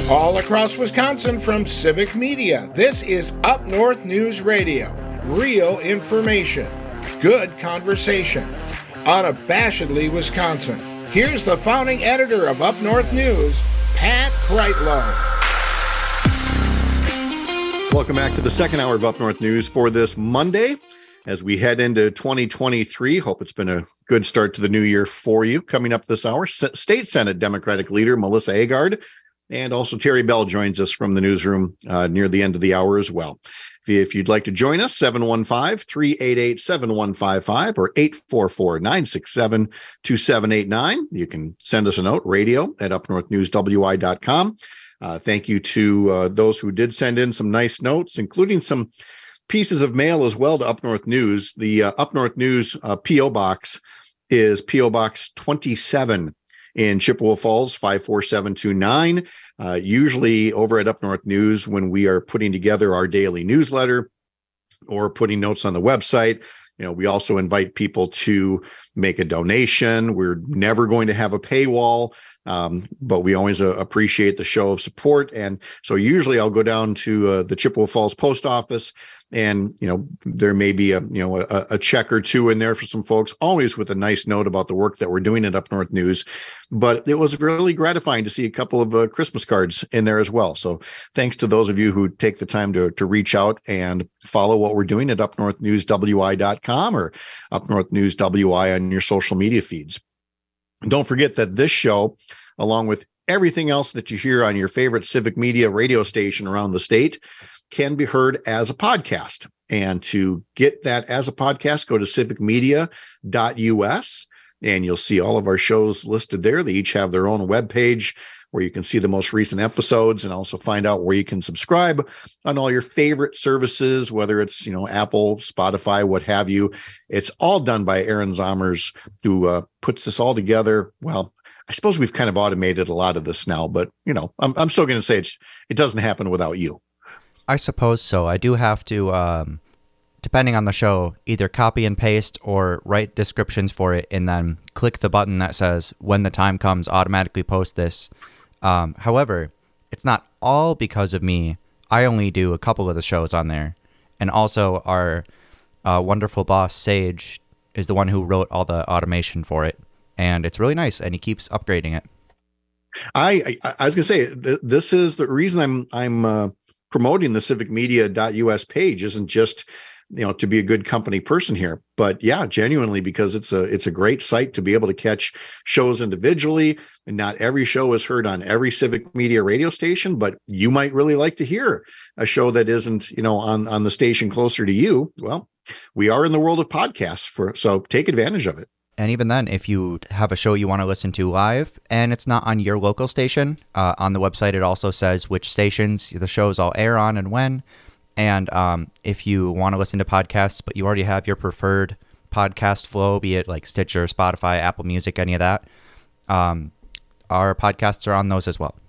All across Wisconsin from Civic Media, this is Up North News Radio. Real information, good conversation, unabashedly Wisconsin. Here's the founding editor of Up North News, Pat Kreitlow. Welcome back to the second hour of Up North News for this Monday as we head into 2023. Hope it's been a good start to the new year for you. Coming up this hour, State Senate Democratic Leader Melissa Agard, and also Terry Bell joins us from the newsroom near the end of the hour as well. If you'd like to join us, 715-388-7155 or 844-967-2789. You can send us a note, radio@upnorthnewswi.com. Thank you to those who did send in some nice notes, including some pieces of mail as well to Up North News. The Up North News P.O. Box is P.O. Box 27 in Chippewa Falls, 54729. Usually over at Up North News, when we are putting together our daily newsletter or putting notes on the website, we also invite people to make a donation. We're never going to have a paywall, but we always appreciate the show of support. And so usually I'll go down to the Chippewa Falls post office, and there may be a check or two in there for some folks, always with a nice note about the work that we're doing at Up North News. But it was really gratifying to see a couple of Christmas cards in there as well. So thanks to those of you who take the time to reach out and follow what we're doing at upnorthnewswi.com or Up North News WI on your social media feeds. And don't forget that this show, along with everything else that you hear on your favorite Civic Media radio station around the state, can be heard as a podcast. And to get that as a podcast, go to civicmedia.us, and you'll see all of our shows listed there. They each have their own webpage where you can see the most recent episodes and also find out where you can subscribe on all your favorite services, whether it's, Apple, Spotify, what have you. It's all done by Aaron Zommers, who puts this all together. Well, I suppose we've kind of automated a lot of this now, but, I'm still going to say it doesn't happen without you. I suppose so. I do have to, depending on the show, either copy and paste or write descriptions for it and then click the button that says, when the time comes, automatically post this. However, it's not all because of me. I only do a couple of the shows on there. And also our wonderful boss, Sage, is the one who wrote all the automation for it. And it's really nice, and he keeps upgrading it. I was going to say, this is the reason I'm promoting the civicmedia.us page isn't just, to be a good company person here, but yeah, genuinely, because it's a great site to be able to catch shows individually. And not every show is heard on every Civic Media radio station, but you might really like to hear a show that isn't, on the station closer to you. Well, we are in the world of podcasts, so take advantage of it. And even then, if you have a show you want to listen to live and it's not on your local station, on the website it also says which stations the shows all air on and when. And if you want to listen to podcasts, but you already have your preferred podcast flow, be it like Stitcher, Spotify, Apple Music, any of that, our podcasts are on those as well.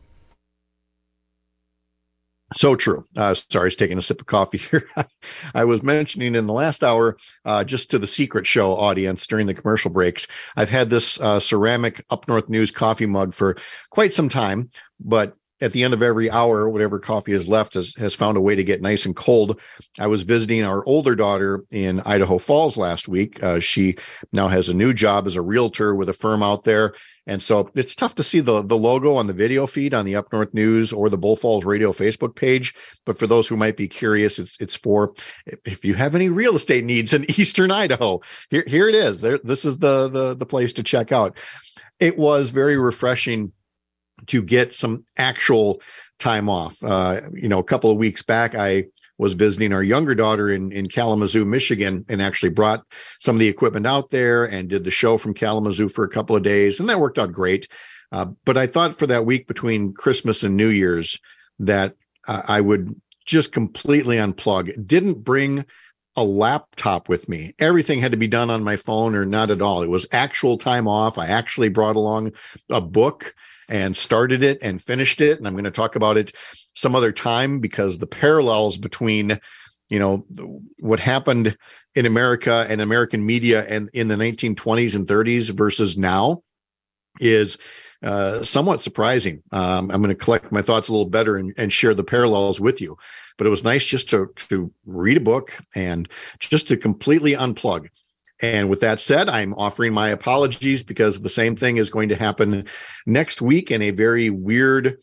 So true. Sorry, I was taking a sip of coffee here. I was mentioning in the last hour, just to the Secret Show audience during the commercial breaks, I've had this ceramic Up North News coffee mug for quite some time, but at the end of every hour, whatever coffee is left has found a way to get nice and cold. I was visiting our older daughter in Idaho Falls last week. She now has a new job as a realtor with a firm out there. And so it's tough to see the logo on the video feed on the Up North News or the Bull Falls Radio Facebook page. But for those who might be curious, it's for if you have any real estate needs in Eastern Idaho. Here it is. This is the place to check out. It was very refreshing to get some actual time off. A couple of weeks back, I was visiting our younger daughter in Kalamazoo, Michigan, and actually brought some of the equipment out there and did the show from Kalamazoo for a couple of days. And that worked out great. But I thought for that week between Christmas and New Year's that I would just completely unplug. Didn't bring a laptop with me. Everything had to be done on my phone or not at all. It was actual time off. I actually brought along a book and started it and finished it. And I'm going to talk about it some other time because the parallels between, what happened in America and American media and in the 1920s and 30s versus now is somewhat surprising. I'm going to collect my thoughts a little better and share the parallels with you. But it was nice just to read a book and just to completely unplug. And with that said, I'm offering my apologies because the same thing is going to happen next week in a very weird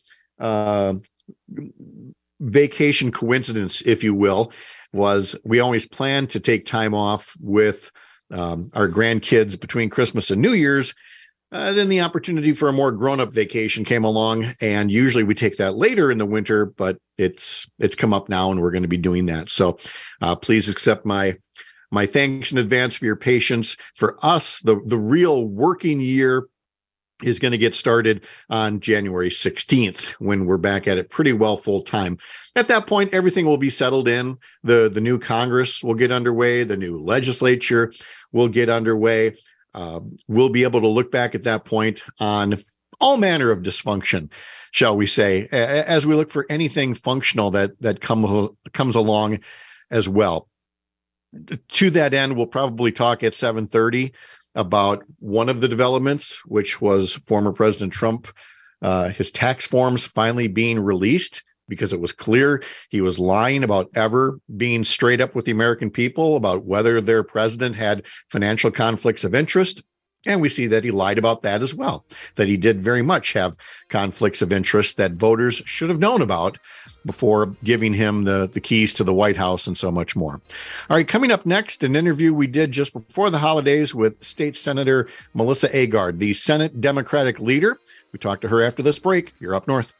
vacation coincidence, if you will. Was we always plan to take time off with our grandkids between Christmas and New Year's. Then the opportunity for a more grown-up vacation came along, and usually we take that later in the winter, but it's come up now, and we're going to be doing that. So please accept my thanks in advance for your patience. For us, the real working year is going to get started on January 16th when we're back at it pretty well full time. At that point, everything will be settled in. The new Congress will get underway. The new legislature will get underway. We'll be able to look back at that point on all manner of dysfunction, shall we say, as we look for anything functional that comes along as well. To that end, we'll probably talk at 7:30 about one of the developments, which was former President Trump, his tax forms finally being released, because it was clear he was lying about ever being straight up with the American people about whether their president had financial conflicts of interest. And we see that he lied about that as well, that he did very much have conflicts of interest that voters should have known about before giving him the keys to the White House and so much more. All right, coming up next, an interview we did just before the holidays with State Senator Melissa Agard, the Senate Democratic leader. We talked to her after this break. You're Up North.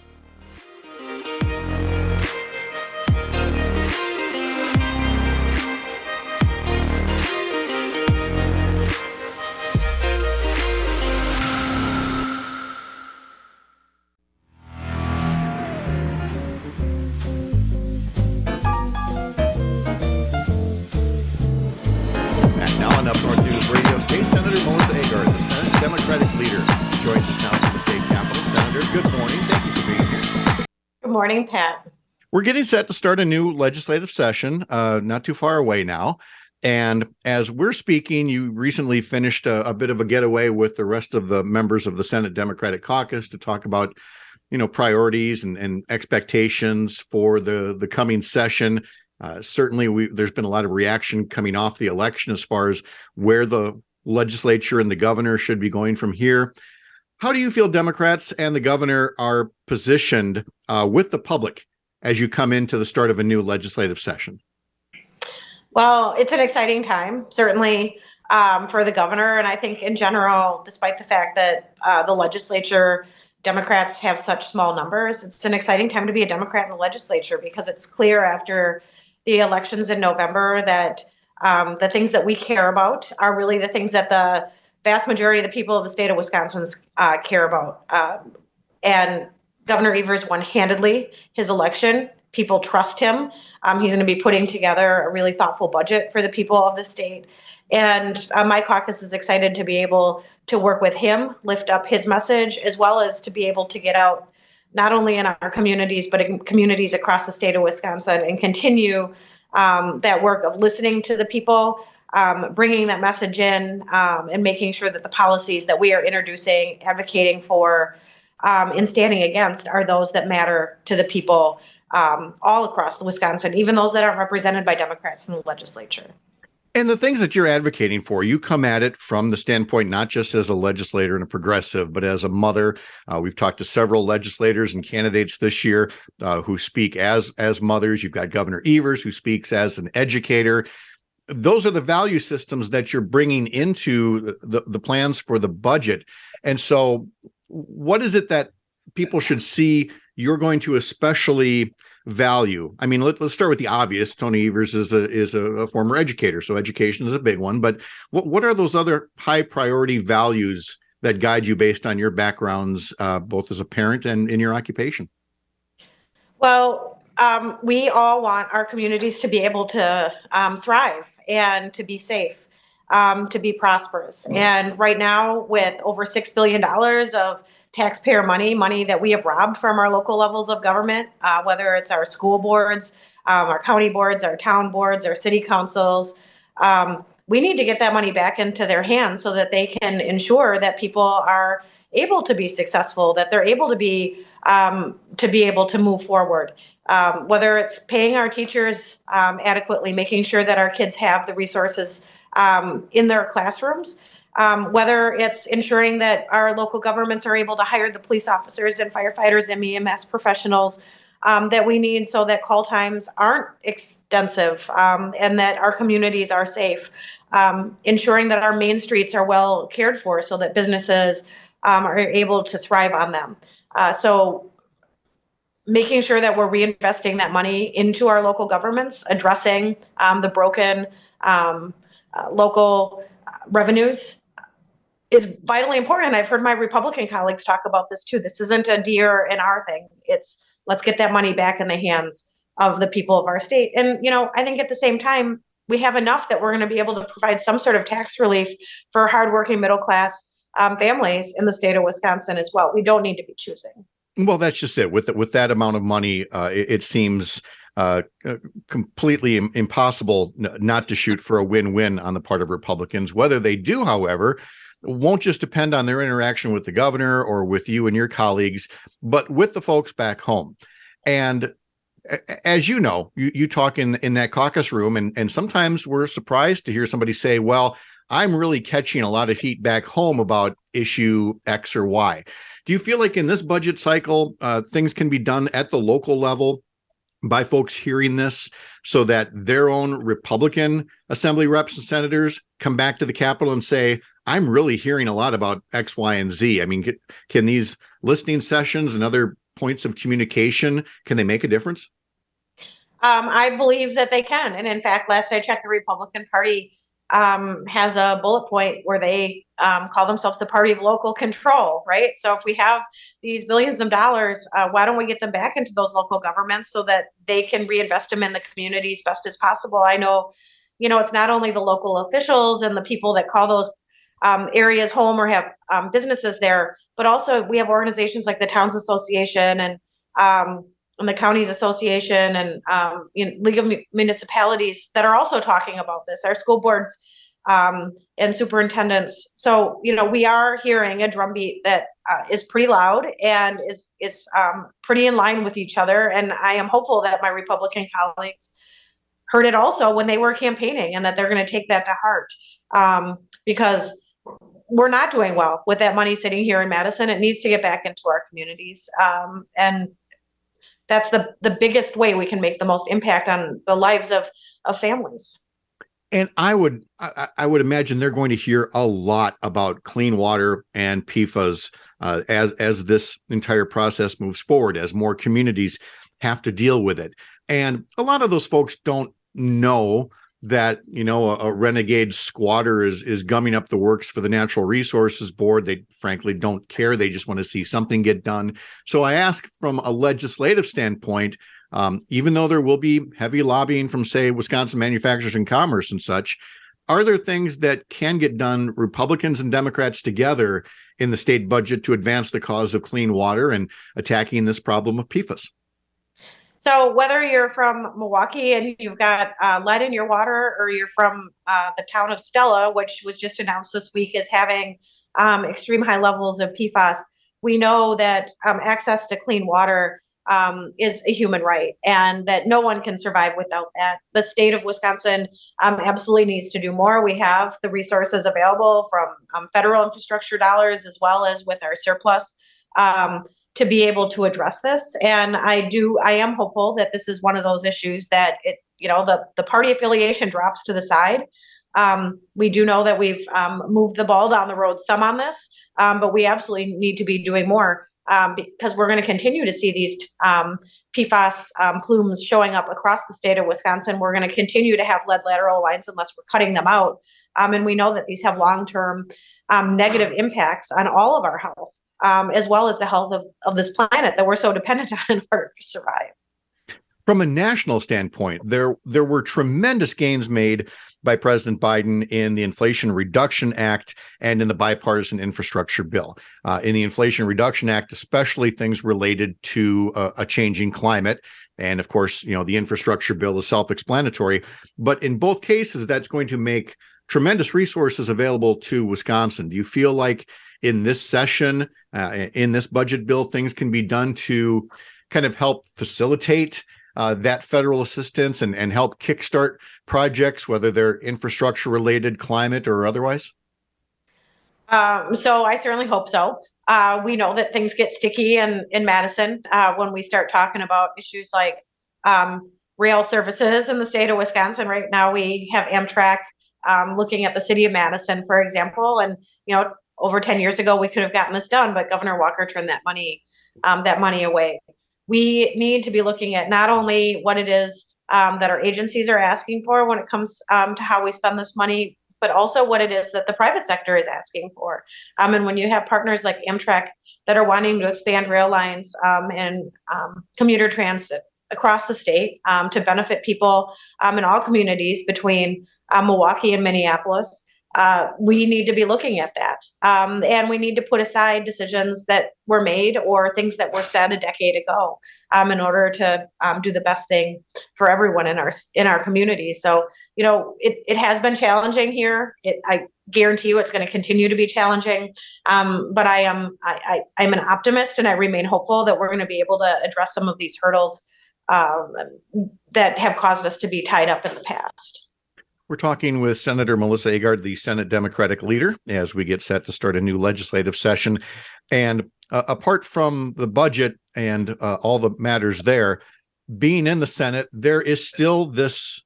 Morning, Pat. We're getting set to start a new legislative session, not too far away now. And as we're speaking, you recently finished a bit of a getaway with the rest of the members of the Senate Democratic Caucus to talk about, priorities and expectations for the coming session. Certainly, there's been a lot of reaction coming off the election as far as where the legislature and the governor should be going from here. How do you feel Democrats and the governor are positioned with the public as you come into the start of a new legislative session? Well, it's an exciting time, certainly for the governor. And I think in general, despite the fact that the legislature, Democrats have such small numbers, it's an exciting time to be a Democrat in the legislature, because it's clear after the elections in November that the things that we care about are really the things that the vast majority of the people of the state of Wisconsin care about. And Governor Evers won handedly his election. People trust him. He's going to be putting together a really thoughtful budget for the people of the state. And my caucus is excited to be able to work with him, lift up his message, as well as to be able to get out not only in our communities, but in communities across the state of Wisconsin, and continue that work of listening to the people, bringing that message in, and making sure that the policies that we are introducing, advocating for, and standing against are those that matter to the people all across Wisconsin, even those that aren't represented by Democrats in the legislature. And the things that you're advocating for, you come at it from the standpoint not just as a legislator and a progressive, but as a mother. We've talked to several legislators and candidates this year who speak as mothers. You've got Governor Evers, who speaks as an educator. Those are the value systems that you're bringing into the plans for the budget. And so what is it that people should see you're going to especially value? I mean, let's start with the obvious. Tony Evers is a former educator, so education is a big one. But what are those other high priority values that guide you based on your backgrounds, both as a parent and in your occupation? Well, we all want our communities to be able to thrive and to be safe, to be prosperous. And right now, with over $6 billion of taxpayer money that we have robbed from our local levels of government, whether it's our school boards, our county boards, our town boards, our city councils, we need to get that money back into their hands so that they can ensure that people are able to be successful, that they're able to be able to move forward. Whether it's paying our teachers adequately, making sure that our kids have the resources in their classrooms, whether it's ensuring that our local governments are able to hire the police officers and firefighters and EMS professionals that we need so that call times aren't extensive and that our communities are safe, ensuring that our main streets are well cared for so that businesses are able to thrive on them. So making sure that we're reinvesting that money into our local governments, addressing the broken local revenues is vitally important. And I've heard my Republican colleagues talk about this too. This isn't a DNR thing. It's let's get that money back in the hands of the people of our state. And, I think at the same time, we have enough that we're going to be able to provide some sort of tax relief for hardworking middle class families in the state of Wisconsin as well. We don't need to be choosing. Well, that's just it. With that amount of money, it seems completely impossible not to shoot for a win-win on the part of Republicans. Whether they do, however, won't just depend on their interaction with the governor or with you and your colleagues, but with the folks back home. And as you know, you talk in that caucus room, and sometimes we're surprised to hear somebody say, well, I'm really catching a lot of heat back home about issue X or Y. Do you feel like in this budget cycle, things can be done at the local level by folks hearing this so that their own Republican assembly reps and senators come back to the Capitol and say, I'm really hearing a lot about X, Y, and Z? I mean, can these listening sessions and other points of communication, can they make a difference? I believe that they can. And in fact, last I checked, the Republican Party has a bullet point where they call themselves the party of local control, right? So if we have these billions of dollars, why don't we get them back into those local governments so that they can reinvest them in the communities best as possible? I know, it's not only the local officials and the people that call those areas home or have businesses there, but also we have organizations like the Towns Association and the Counties Association and League of Municipalities that are also talking about this, our school boards and superintendents. So, we are hearing a drumbeat that is pretty loud and is pretty in line with each other. And I am hopeful that my Republican colleagues heard it also when they were campaigning and that they're going to take that to heart because we're not doing well with that money sitting here in Madison. It needs to get back into our communities. And that's the biggest way we can make the most impact on the lives of families. And I would imagine they're going to hear a lot about clean water and PFAS as this entire process moves forward, as more communities have to deal with it. And a lot of those folks don't know that, a renegade squatter is gumming up the works for the Natural Resources Board. They frankly don't care. They just want to see something get done. So I ask from a legislative standpoint, even though there will be heavy lobbying from, say, Wisconsin Manufacturers and Commerce and such, are there things that can get done, Republicans and Democrats together, in the state budget to advance the cause of clean water and attacking this problem of PFAS? So whether you're from Milwaukee and you've got lead in your water, or you're from the town of Stella, which was just announced this week as having extreme high levels of PFAS, we know that access to clean water is a human right and that no one can survive without that. The state of Wisconsin absolutely needs to do more. We have the resources available from federal infrastructure dollars as well as with our surplus to be able to address this. And I am hopeful that this is one of those issues that the party affiliation drops to the side. We do know that we've moved the ball down the road some on this, but we absolutely need to be doing more because we're going to continue to see these PFAS plumes showing up across the state of Wisconsin. We're going to continue to have lead lateral lines unless we're cutting them out. And we know that these have long-term negative impacts on all of our health. As well as the health of this planet that we're so dependent on in order to survive. From a national standpoint, there were tremendous gains made by President Biden in the Inflation Reduction Act and in the bipartisan infrastructure bill. In the Inflation Reduction Act, especially things related to a changing climate. And of course, the infrastructure bill is self-explanatory. But in both cases, that's going to make tremendous resources available to Wisconsin. Do you feel like in this session, in this budget bill, things can be done to kind of help facilitate that federal assistance and help kickstart projects, whether they're infrastructure related, climate, or otherwise? So I certainly hope so. We know that things get sticky in Madison when we start talking about issues like rail services in the state of Wisconsin. Right now, we have Amtrak looking at the city of Madison, for example. And, over 10 years ago, we could have gotten this done, but Governor Walker turned that money away. We need to be looking at not only what it is that our agencies are asking for when it comes to how we spend this money, but also what it is that the private sector is asking for. And when you have partners like Amtrak that are wanting to expand rail lines and commuter transit across the state to benefit people in all communities between Milwaukee and Minneapolis, we need to be looking at that. And we need to put aside decisions that were made or things that were said a decade ago in order to do the best thing for everyone in our community. So, it has been challenging here. I guarantee you it's going to continue to be challenging. But I'm an optimist, and I remain hopeful that we're going to be able to address some of these hurdles that have caused us to be tied up in the past. We're talking with Senator Melissa Agard, the Senate Democratic leader, as we get set to start a new legislative session. And apart from the budget and all the matters there, being in the Senate, there is still this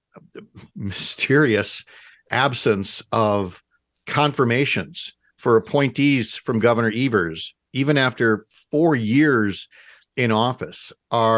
mysterious absence of confirmations for appointees from Governor Evers, even after 4 years in office.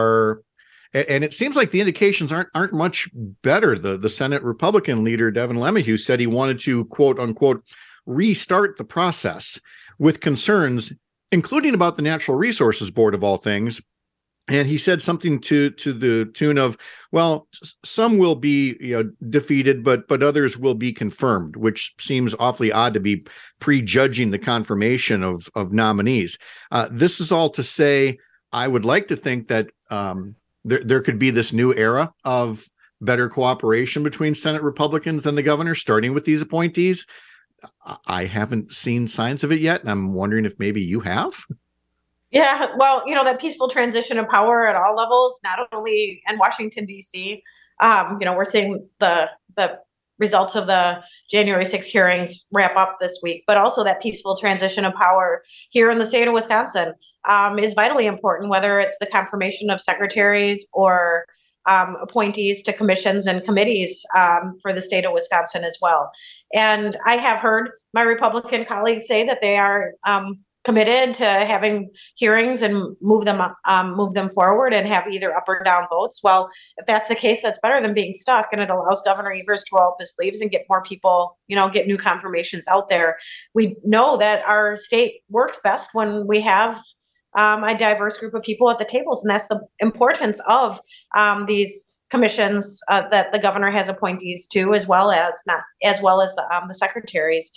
And it seems like the indications aren't much better. The Senate Republican leader, Devin LeMahieu, said he wanted to, quote unquote, restart the process with concerns, including about the Natural Resources Board of all things. And he said something to the tune of, well, some will be defeated, but others will be confirmed, which seems awfully odd to be prejudging the confirmation of nominees. This is all to say, I would like to think that there could be this new era of better cooperation between Senate Republicans and the governor, starting with these appointees. I haven't seen signs of it yet, and I'm wondering if maybe you have. Yeah, well, that peaceful transition of power at all levels, not only in Washington, D.C., we're seeing the results of the January 6th hearings wrap up this week, but also that peaceful transition of power here in the state of Wisconsin is vitally important, whether it's the confirmation of secretaries or appointees to commissions and committees for the state of Wisconsin as well. And I have heard my Republican colleagues say that they are committed to having hearings and move them forward and have either up or down votes. Well, if that's the case, that's better than being stuck, and it allows Governor Evers to roll up his sleeves and get more people, get new confirmations out there. We know that our state works best when we have a diverse group of people at the tables, and that's the importance of these commissions that the governor has appointees to, as well as the secretaries.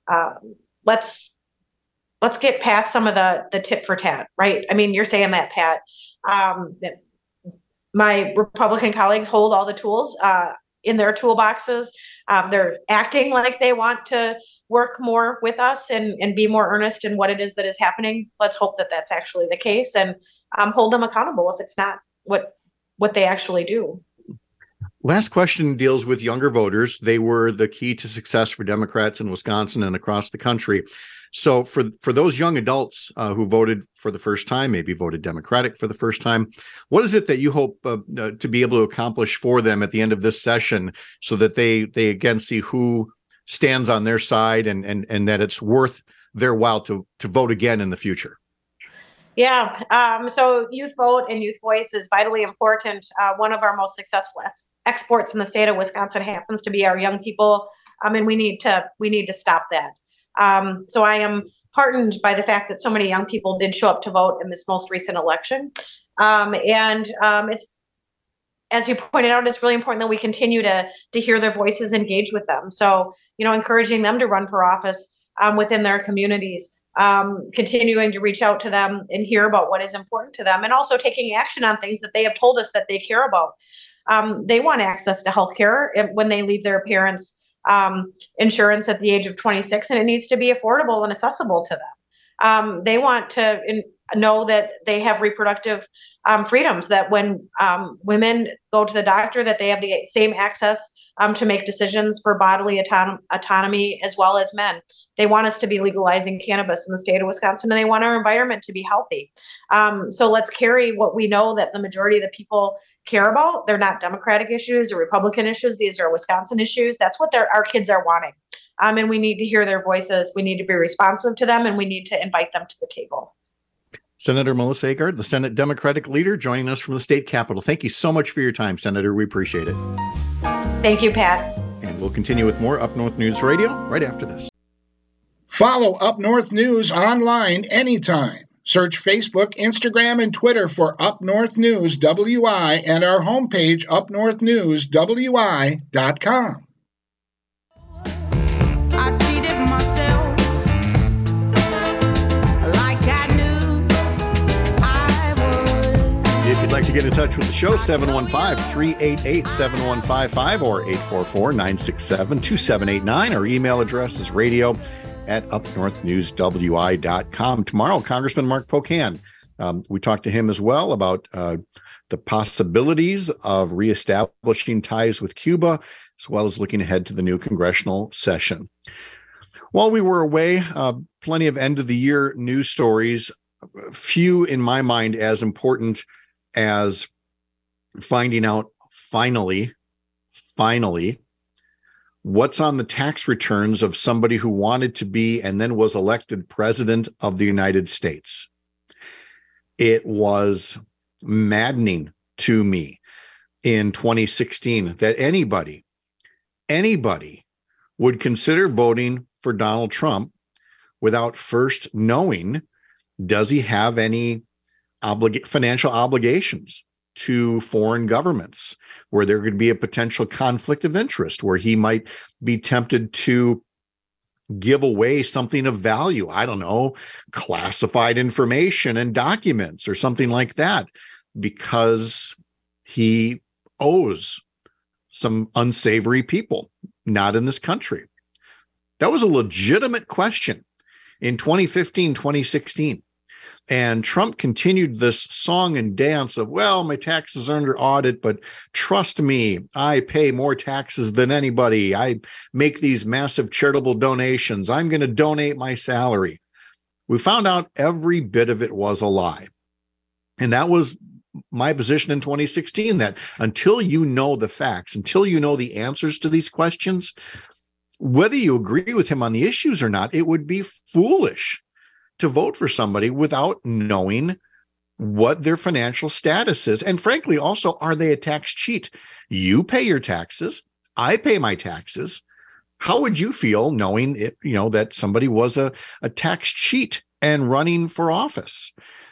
Let's get past some of the tit for tat, right? I mean, you're saying that, Pat. That my Republican colleagues hold all the tools in their toolboxes. They're acting like they want to work more with us and be more earnest in what it is that is happening. Let's hope that that's actually the case, and hold them accountable if it's not what they actually do. Last question deals with younger voters. They were the key to success for Democrats in Wisconsin and across the country. So for those young adults who voted for the first time, maybe voted Democratic for the first time, what is it that you hope to be able to accomplish for them at the end of this session, so that they again see who stands on their side and that it's worth their while to vote again in the future? Yeah. So youth vote and youth voice is vitally important. One of our most successful exports in the state of Wisconsin happens to be our young people. And we need to stop that. So I am heartened by the fact that so many young people did show up to vote in this most recent election. It's, as you pointed out, it's really important that we continue to hear their voices, engage with them. So, encouraging them to run for office within their communities, continuing to reach out to them and hear about what is important to them, and also taking action on things that they have told us that they care about. They want access to health care when they leave their parents' insurance at the age of 26, and it needs to be affordable and accessible to them. They want to know that they have reproductive freedoms, that when women go to the doctor, that they have the same access to make decisions for bodily autonomy as well as men. They want us to be legalizing cannabis in the state of Wisconsin, and they want our environment to be healthy. So let's carry what we know that the majority of the people care about. They're not Democratic issues or Republican issues. These are Wisconsin issues. That's what our kids are wanting. And we need to hear their voices. We need to be responsive to them, and we need to invite them to the table. Senator Melissa Agard, the Senate Democratic leader, joining us from the state capitol. Thank you so much for your time, Senator. We appreciate it. Thank you, Pat. And we'll continue with more Up North News Radio right after this. Follow Up North News online anytime. Search Facebook, Instagram, and Twitter for Up North News WI and our homepage, upnorthnewswi.com. I cheated myself like I knew I would. If you'd like to get in touch with the show, 715-388-7155 or 844-967-2789. Our email address is radio@upnorthnewswi.com. Tomorrow, Congressman Mark Pocan. We talked to him as well about the possibilities of reestablishing ties with Cuba, as well as looking ahead to the new congressional session. While we were away, plenty of end-of-the-year news stories, few in my mind as important as finding out finally, what's on the tax returns of somebody who wanted to be and then was elected president of the United States. It was maddening to me in 2016 that anybody would consider voting for Donald Trump without first knowing, does he have any financial obligations to foreign governments, where there could be a potential conflict of interest, where he might be tempted to give away something of value, I don't know, classified information and documents or something like that, because he owes some unsavory people not in this country. That was a legitimate question in 2015, 2016. And Trump continued this song and dance of, well, my taxes are under audit, but trust me, I pay more taxes than anybody. I make these massive charitable donations. I'm going to donate my salary. We found out every bit of it was a lie. And that was my position in 2016, that until you know the facts, until you know the answers to these questions, whether you agree with him on the issues or not, it would be foolish to vote for somebody without knowing what their financial status is. And frankly, also, are they a tax cheat? You pay your taxes. I pay my taxes. How would you feel knowing it, that somebody was a tax cheat and running for office?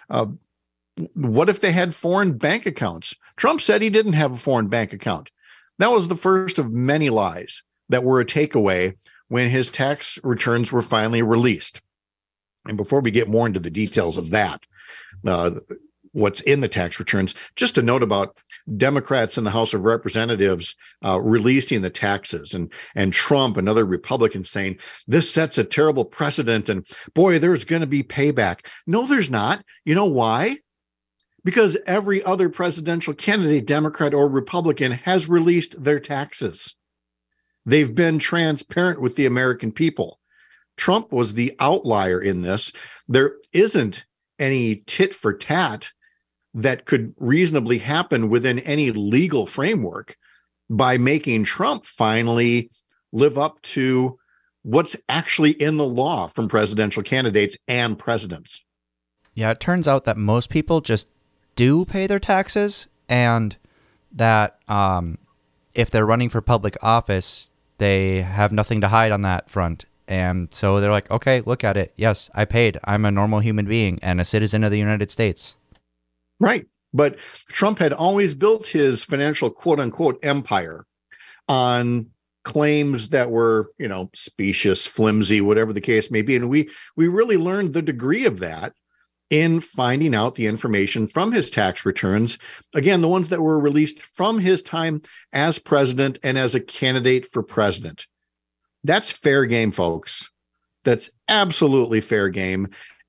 What if they had foreign bank accounts? Trump said he didn't have a foreign bank account. That was the first of many lies that were a takeaway when his tax returns were finally released. And before we get more into the details of that, what's in the tax returns, just a note about Democrats in the House of Representatives releasing the taxes, and Trump and other Republicans saying this sets a terrible precedent and boy, there's going to be payback. No, there's not. You know why? Because every other presidential candidate, Democrat or Republican, has released their taxes. They've been transparent with the American people. Trump was the outlier in this. There isn't any tit for tat that could reasonably happen within any legal framework by making Trump finally live up to what's actually in the law from presidential candidates and presidents. Yeah, it turns out that most people just do pay their taxes, and that if they're running for public office, they have nothing to hide on that front. And so they're like, okay, look at it. Yes, I paid. I'm a normal human being and a citizen of the United States. Right. But Trump had always built his financial quote unquote empire on claims that were, specious, flimsy, whatever the case may be. And we really learned the degree of that in finding out the information from his tax returns. Again, the ones that were released from his time as president and as a candidate for president. That's fair game, folks. That's absolutely fair game.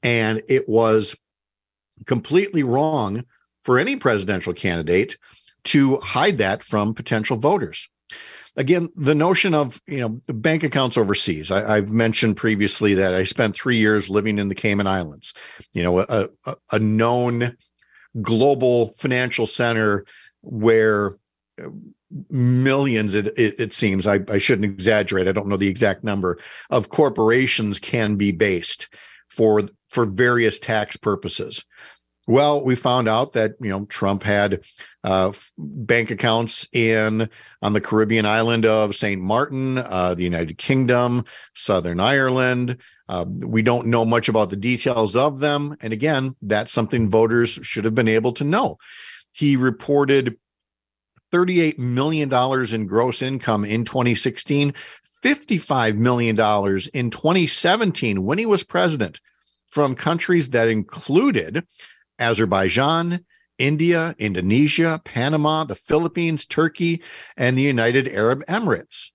And it was completely wrong for any presidential candidate to hide that from potential voters. Again, the notion of, bank accounts overseas. I've mentioned previously that I spent 3 years living in the Cayman Islands, a known global financial center where millions, it seems, I shouldn't exaggerate, I don't know the exact number, of corporations can be based for various tax purposes. Well, we found out that, Trump had bank accounts on the Caribbean island of St. Martin, the United Kingdom, Southern Ireland. We don't know much about the details of them. And again, that's something voters should have been able to know. He reported $38 million in gross income in 2016, $55 million in 2017 when he was president, from countries that included Azerbaijan, India, Indonesia, Panama, the Philippines, Turkey, and the United Arab Emirates.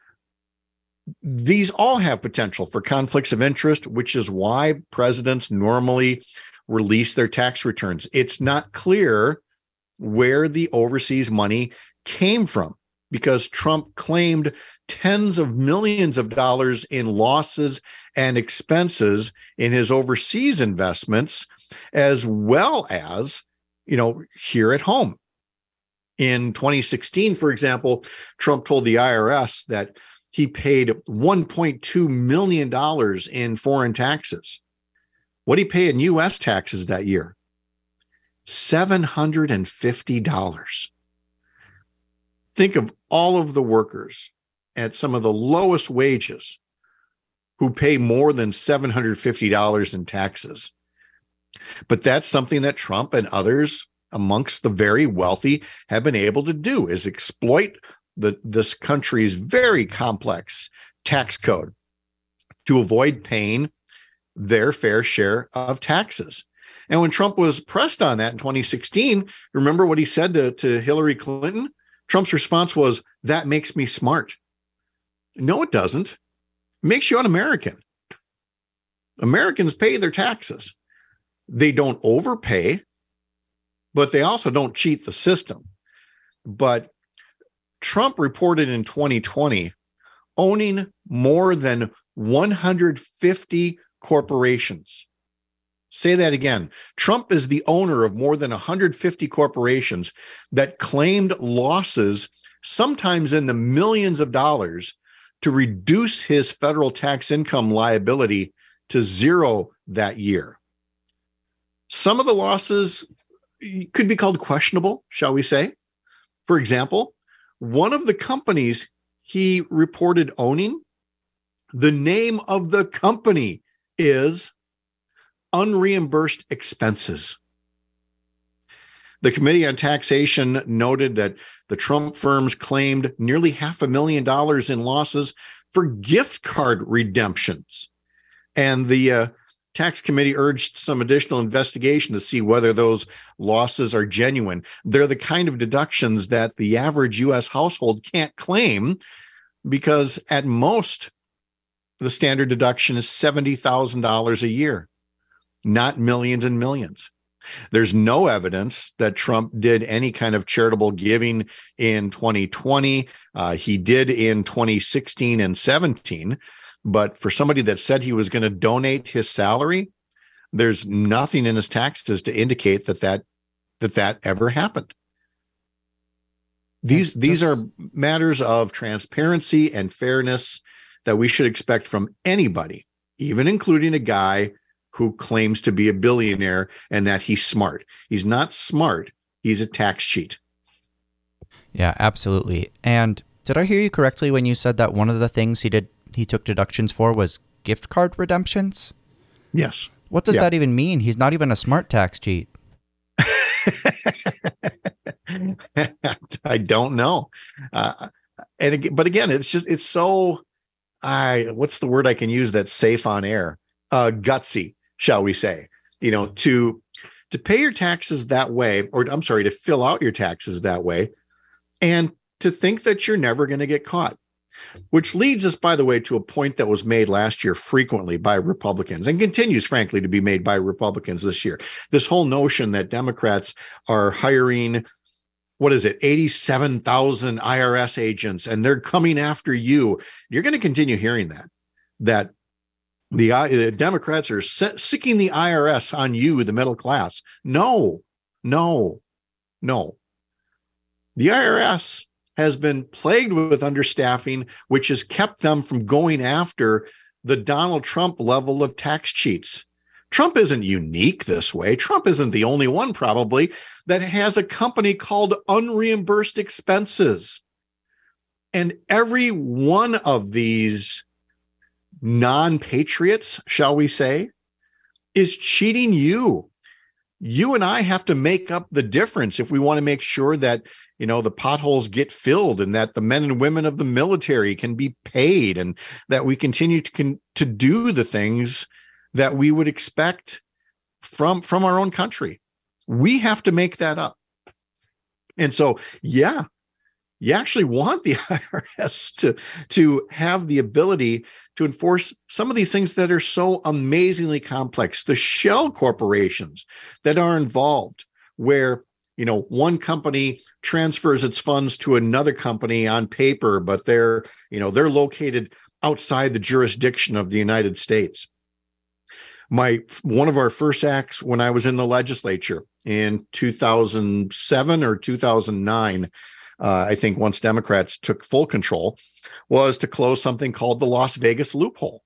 These all have potential for conflicts of interest, which is why presidents normally release their tax returns. It's not clear where the overseas money came from, because Trump claimed tens of millions of dollars in losses and expenses in his overseas investments, as well as, here at home. In 2016, for example, Trump told the IRS that he paid $1.2 million in foreign taxes. What did he pay in U.S. taxes that year? $750. Think of all of the workers at some of the lowest wages who pay more than $750 in taxes. But that's something that Trump and others amongst the very wealthy have been able to do, is exploit this country's very complex tax code to avoid paying their fair share of taxes. And when Trump was pressed on that in 2016, remember what he said to Hillary Clinton? Trump's response was, "That makes me smart." No, it doesn't. It makes you un-American. Americans pay their taxes. They don't overpay, but they also don't cheat the system. But Trump reported in 2020 owning more than 150 corporations. Say that again. Trump is the owner of more than 150 corporations that claimed losses, sometimes in the millions of dollars, to reduce his federal tax income liability to zero that year. Some of the losses could be called questionable, shall we say. For example, one of the companies he reported owning, the name of the company is Unreimbursed Expenses. The Committee on Taxation noted that the Trump firms claimed nearly $500,000 in losses for gift card redemptions. And the Tax Committee urged some additional investigation to see whether those losses are genuine. They're the kind of deductions that the average U.S. household can't claim, because at most, the standard deduction is $70,000 a year, not millions and millions. There's no evidence that Trump did any kind of charitable giving in 2020. He did in 2016 and 17. But for somebody that said he was going to donate his salary, there's nothing in his taxes to indicate that ever happened. These are matters of transparency and fairness that we should expect from anybody, even including a guy who claims to be a billionaire and that he's smart. He's not smart. He's a tax cheat. Yeah, absolutely. And did I hear you correctly when you said that one of the things he took deductions for was gift card redemptions? Yes. What does that even mean? He's not even a smart tax cheat. I don't know. But again, it's so, what's the word I can use that's safe on air? Gutsy, shall we say, to pay your taxes that way, or I'm sorry, to fill out your taxes that way, and to think that you're never going to get caught. Which leads us, by the way, to a point that was made last year frequently by Republicans and continues, frankly, to be made by Republicans this year. This whole notion that Democrats are hiring, 87,000 IRS agents, and they're coming after you. You're going to continue hearing that the Democrats are sicking the IRS on you, the middle class. No. The IRS has been plagued with understaffing, which has kept them from going after the Donald Trump level of tax cheats. Trump isn't unique this way. Trump isn't the only one, probably, that has a company called Unreimbursed Expenses. And every one of these non-patriots, shall we say, is cheating you. You and I have to make up the difference if we want to make sure that the potholes get filled and that the men and women of the military can be paid and that we continue to do the things that we would expect from our own country. We have to make that up. And so, yeah, you actually want the IRS to have the ability to enforce some of these things that are so amazingly complex. The shell corporations that are involved, where one company transfers its funds to another company on paper, but they're located outside the jurisdiction of the United States. One of our first acts when I was in the legislature in 2007 or 2009, I think once Democrats took full control, was to close something called the Las Vegas loophole,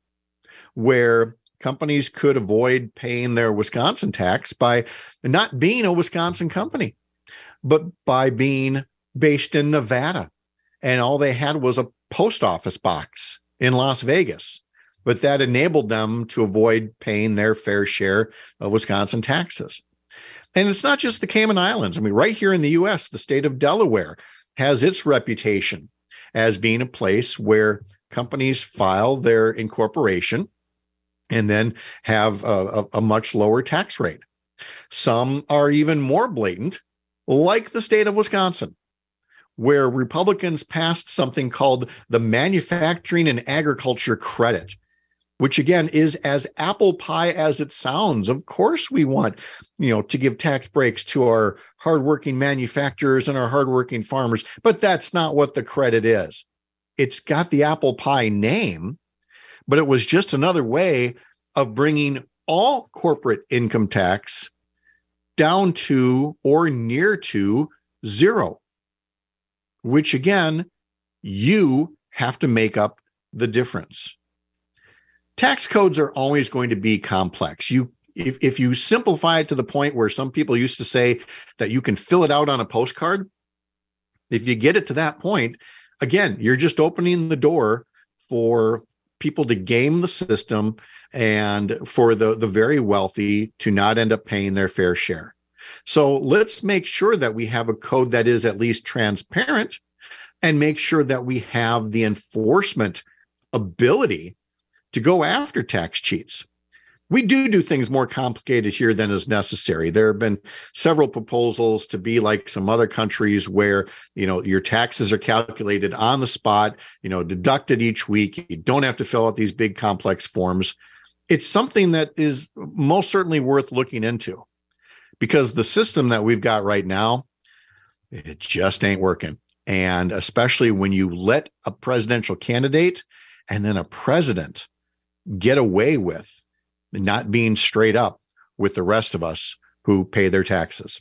where companies could avoid paying their Wisconsin tax by not being a Wisconsin company, but by being based in Nevada. And all they had was a post office box in Las Vegas, but that enabled them to avoid paying their fair share of Wisconsin taxes. And it's not just the Cayman Islands. I mean, right here in the U.S., the state of Delaware has its reputation as being a place where companies file their incorporation and then have a much lower tax rate. Some are even more blatant, like the state of Wisconsin, where Republicans passed something called the Manufacturing and Agriculture Credit, which again is as apple pie as it sounds. Of course, we want, to give tax breaks to our hardworking manufacturers and our hardworking farmers, but that's not what the credit is. It's got the apple pie name, but it was just another way of bringing all corporate income tax down to or near to zero, which again, you have to make up the difference. Tax codes are always going to be complex. If you simplify it to the point where some people used to say that you can fill it out on a postcard, if you get it to that point, again, you're just opening the door for people to game the system and for the very wealthy to not end up paying their fair share. So let's make sure that we have a code that is at least transparent and make sure that we have the enforcement ability to go after tax cheats. We do things more complicated here than is necessary. There have been several proposals to be like some other countries where, your taxes are calculated on the spot, deducted each week. You don't have to fill out these big complex forms. It's something that is most certainly worth looking into, because the system that we've got right now, it just ain't working. And especially when you let a presidential candidate and then a president get away with not being straight up with the rest of us who pay their taxes.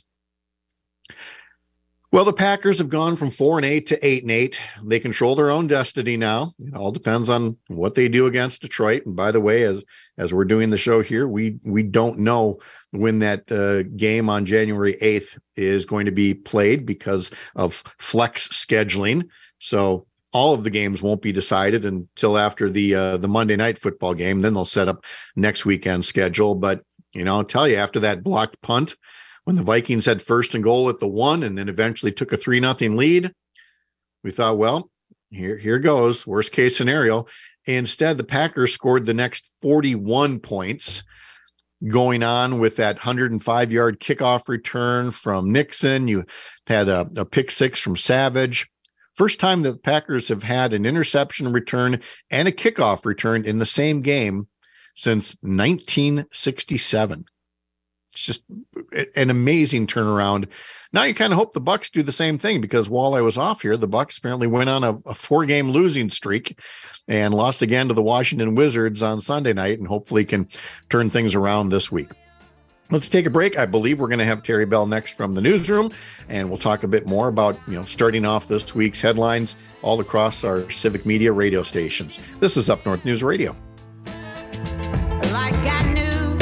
Well, the Packers have gone from 4-8 to 8-8. They control their own destiny now. It all depends on what they do against Detroit. And by the way, as we're doing the show here, we don't know when that game on January 8th is going to be played because of flex scheduling. So all of the games won't be decided until after the Monday night football game. Then they'll set up next weekend's schedule. But, I'll tell you, after that blocked punt, when the Vikings had first and goal at the 1 and then eventually took a 3-0 lead, we thought, well, here goes, worst case scenario. Instead, the Packers scored the next 41 points, going on with that 105-yard kickoff return from Nixon. You had a pick six from Savage, First time that the Packers have had an interception return and a kickoff return in the same game since 1967. It's just an amazing turnaround. Now you kind of hope the Bucs do the same thing, because while I was off here, the Bucs apparently went on a 4-game losing streak and lost again to the Washington Wizards on Sunday night, and hopefully can turn things around this week. Let's take a break. I believe we're going to have Terry Bell next from the newsroom, and we'll talk a bit more about, starting off this week's headlines all across our Civic Media radio stations. This is Up North News Radio. Like I knew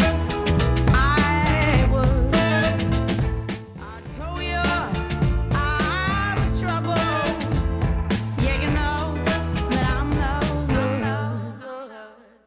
I would. I told you I was trouble. Yeah, you know that I'm no good.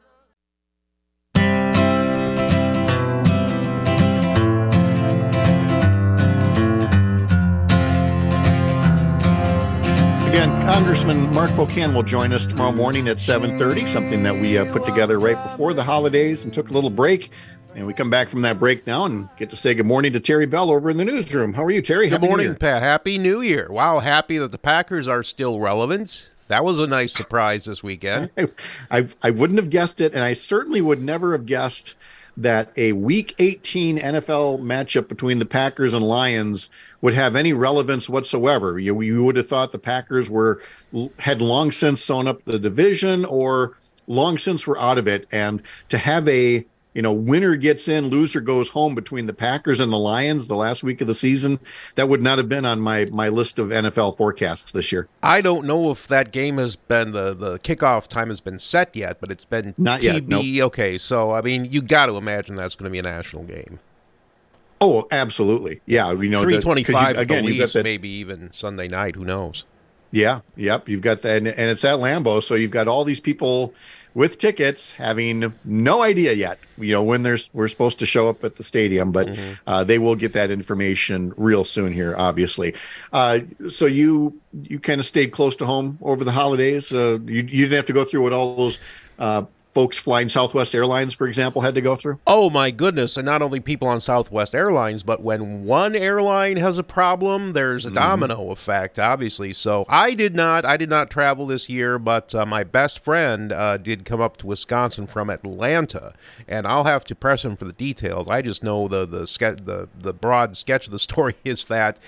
Again, Congressman Mark Bocan will join us tomorrow morning at 7:30, something that we put together right before the holidays and took a little break. And we come back from that break now and get to say good morning to Terry Bell over in the newsroom. How are you, Terry? Good morning, Pat. Happy New Year. Wow, happy that the Packers are still relevant. That was a nice surprise this weekend. I wouldn't have guessed it, and I certainly would never have guessed that a Week 18 NFL matchup between the Packers and Lions would have any relevance whatsoever. You would have thought the Packers had long since sewn up the division, or long since were out of it. And to have a winner gets in, loser goes home between the Packers and the Lions the last week of the season, that would not have been on my list of NFL forecasts this year. I don't know if that game has been, the kickoff time has been set yet, but it's been not TB. Yet, nope. Okay, so, I mean, you got to imagine that's going to be a national game. Oh, absolutely. Yeah. 325 at the least, that, maybe even Sunday night. Who knows? Yeah. Yep. You've got that. And it's at Lambeau. So you've got all these people with tickets having no idea yet, when we're supposed to show up at the stadium, but they will get that information real soon here, obviously. So you kind of stayed close to home over the holidays. You didn't have to go through what all those folks flying Southwest Airlines, for example, had to go through? Oh, my goodness. And not only people on Southwest Airlines, but when one airline has a problem, there's a domino effect, obviously. So I did not travel this year, but my best friend did come up to Wisconsin from Atlanta, and I'll have to press him for the details. I just know the broad sketch of the story is that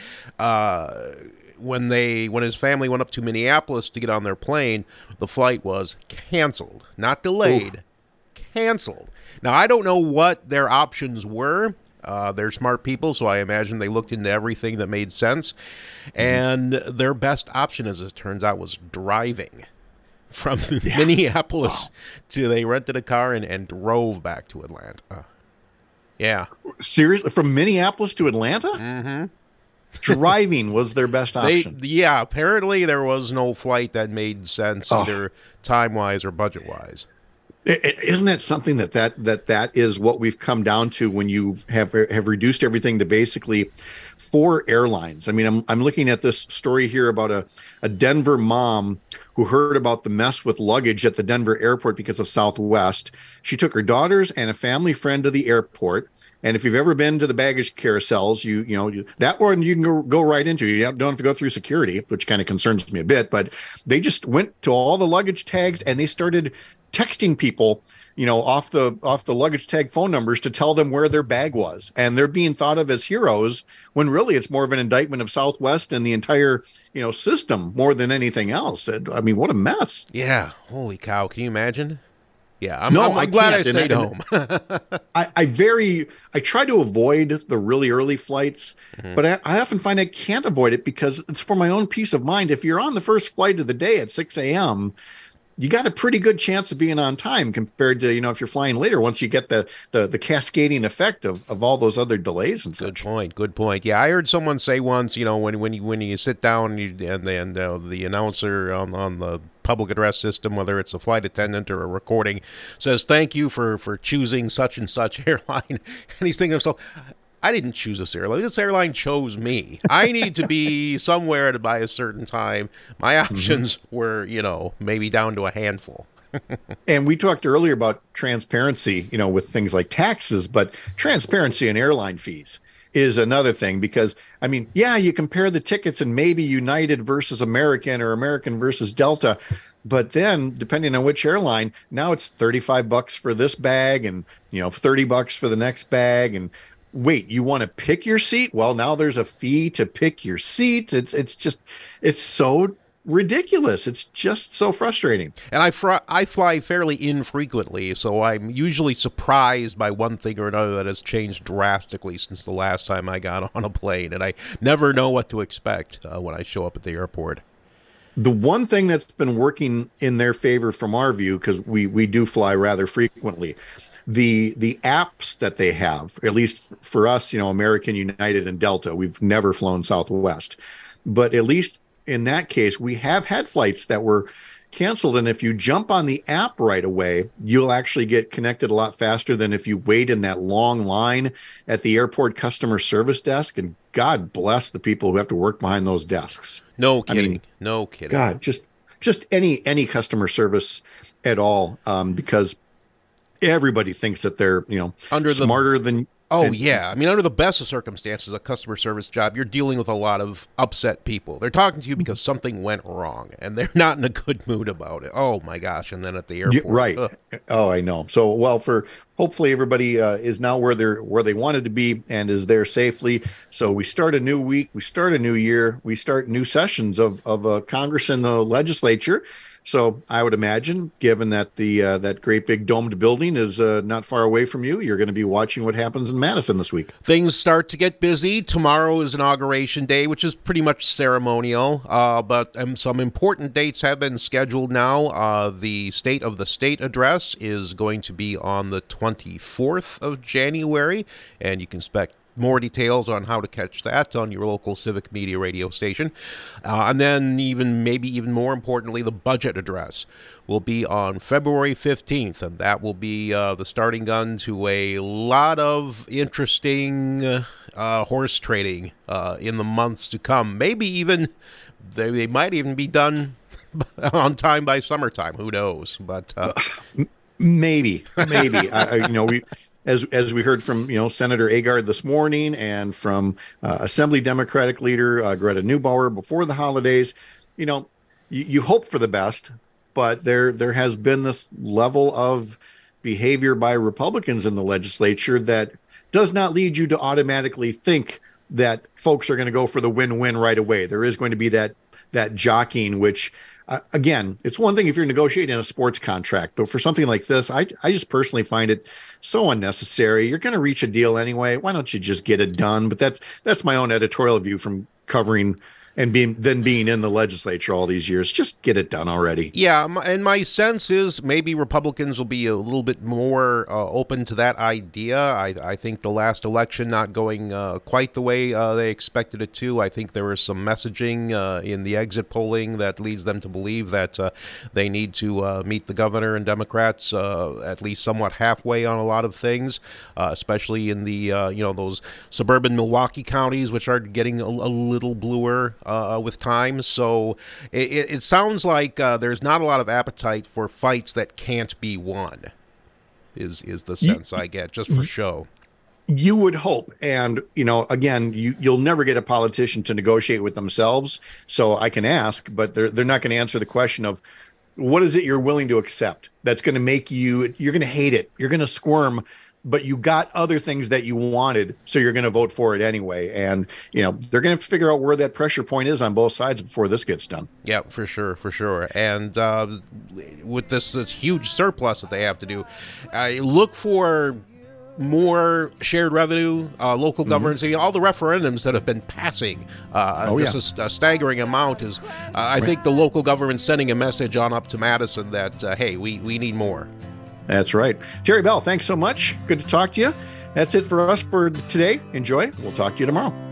when his family went up to Minneapolis to get on their plane, the flight was canceled, not delayed, canceled. Now, I don't know what their options were. They're smart people, so I imagine they looked into everything that made sense. And their best option, as it turns out, was driving from Minneapolis they rented a car and drove back to Atlanta. Yeah. Seriously? From Minneapolis to Atlanta? Mm-hmm. Driving was their best option. Apparently there was no flight that made sense either time-wise or budget-wise. Isn't that something that is what we've come down to when you have reduced everything to basically 4 airlines? I mean, I'm looking at this story here about a Denver mom who heard about the mess with luggage at the Denver airport because of Southwest. She took her daughters and a family friend to the airport. And if you've ever been to the baggage carousels, that one you can go right into. You don't have to go through security, which kind of concerns me a bit. But they just went to all the luggage tags and they started texting people, off the luggage tag phone numbers to tell them where their bag was. And they're being thought of as heroes when really it's more of an indictment of Southwest and the entire, system more than anything else. I mean, what a mess. Yeah. Holy cow. Can you imagine? Yeah, I'm glad I stayed home. I try to avoid the really early flights, but I often find I can't avoid it because it's for my own peace of mind. If you're on the first flight of the day at 6 a.m., you got a pretty good chance of being on time compared to, if you're flying later, once you get the cascading effect of all those other delays and such. Good point. Yeah, I heard someone say once, when you sit down and the announcer on the public address system, whether it's a flight attendant or a recording, says, "Thank you for choosing such and such airline." And he's thinking to himself, I didn't choose this airline. This airline chose me. I need to be somewhere by a certain time. My options were, maybe down to a handful. And we talked earlier about transparency, with things like taxes, but transparency in airline fees. is another thing, because I mean, yeah, you compare the tickets and maybe United versus American or American versus Delta, but then depending on which airline, now it's $35 for this bag and, $30 for the next bag. And wait, you want to pick your seat? Well, now there's a fee to pick your seat. It's so ridiculous. It's just so frustrating. And I fly fairly infrequently, so I'm usually surprised by one thing or another that has changed drastically since the last time I got on a plane, and I never know what to expect when I show up at the airport. The one thing that's been working in their favor from our view, because we do fly rather frequently, the apps that they have, at least for us, American, United, and Delta, we've never flown Southwest, but at least in that case, we have had flights that were canceled. And if you jump on the app right away, you'll actually get connected a lot faster than if you wait in that long line at the airport customer service desk. And God bless the people who have to work behind those desks. No kidding. I mean, no kidding. God, just any customer service at all, because everybody thinks that they're, smarter than. Oh, yeah. I mean, under the best of circumstances, a customer service job, you're dealing with a lot of upset people. They're talking to you because something went wrong, and they're not in a good mood about it. Oh, my gosh. And then at the airport. Right. Ugh. Oh, I know. So, well, hopefully everybody is now where they wanted to be and is there safely. So we start a new week. We start a new year. We start new sessions of Congress and the legislature. So I would imagine, given that that great big domed building is not far away from you, you're going to be watching what happens in Madison this week. Things start to get busy. Tomorrow is Inauguration Day, which is pretty much ceremonial, but some important dates have been scheduled now. The State of the State address is going to be on the 24th of January, and you can expect more details on how to catch that on your local Civic Media radio station. And then maybe even more importantly, the budget address will be on February 15th, and that will be the starting gun to a lot of interesting horse trading in the months to come. Maybe even, they might even be done on time by summertime. Who knows? But maybe. As we heard from Senator Agard this morning and from Assembly Democratic leader Greta Neubauer before the holidays, you hope for the best, but there has been this level of behavior by Republicans in the legislature that does not lead you to automatically think that folks are going to go for the win-win right away. There is going to be that jockeying, which again, it's one thing if you're negotiating a sports contract, but for something like this, I just personally find it so unnecessary. You're going to reach a deal anyway. Why don't you just get it done? But that's my own editorial view from covering and being in the legislature all these years. Just get it done already. Yeah, and my sense is maybe Republicans will be a little bit more open to that idea. I think the last election not going quite the way they expected it to. I think there was some messaging in the exit polling that leads them to believe that they need to meet the governor and Democrats at least somewhat halfway on a lot of things, especially in the those suburban Milwaukee counties, which are getting a little bluer with time. So it sounds like there's not a lot of appetite for fights that can't be won, is the sense I get, just for show. You would hope. And, again, you'll never get a politician to negotiate with themselves. So I can ask, but they're not going to answer the question of what is it you're willing to accept that's going to make you're going to hate it. You're going to squirm, but you got other things that you wanted, so you're going to vote for it anyway. And, they're going to have to figure out where that pressure point is on both sides before this gets done. Yeah, for sure. And with this huge surplus that they have to do, look for more shared revenue, local governance, all the referendums that have been passing. Just a staggering amount is, I think the local government sending a message on up to Madison that, hey, we need more. That's right. Terry Bell, thanks so much. Good to talk to you. That's it for us for today. Enjoy. We'll talk to you tomorrow.